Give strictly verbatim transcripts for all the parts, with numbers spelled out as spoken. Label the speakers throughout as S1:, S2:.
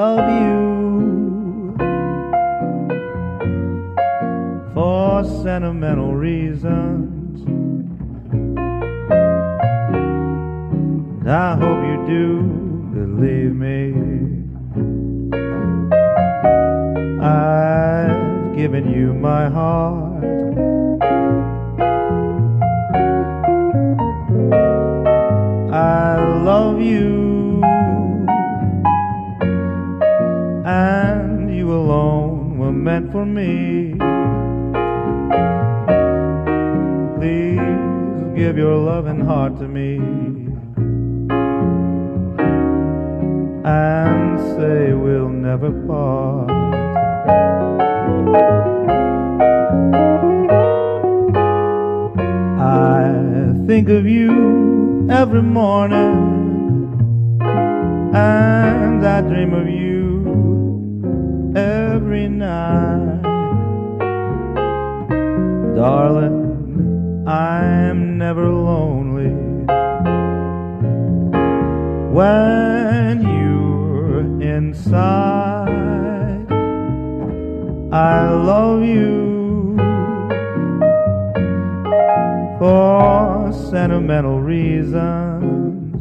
S1: love you for sentimental reasons. I hope you do believe me. I've given you my heart. I love you, and you alone were meant for me. Please give your loving heart to me and say we'll never part. I think of you every morning, and I dream of you every night. Darling, I'm never lonely when you're inside. I love you for sentimental reasons.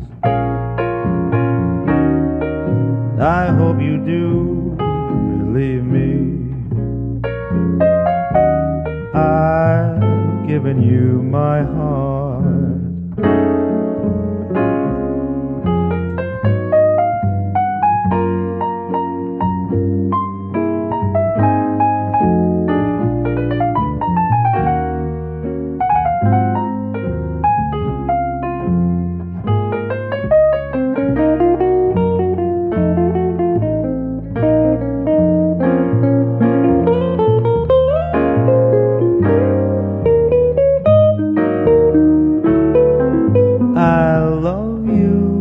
S1: I hope you do believe me. I've given you my heart. I love you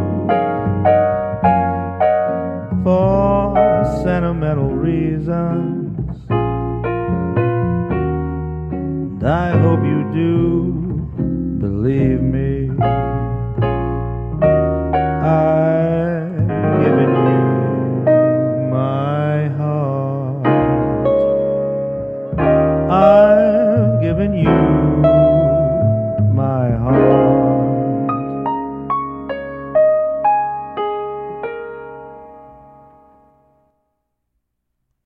S1: for sentimental reasons. And I hope you do believe me. I've given you my heart. I've given you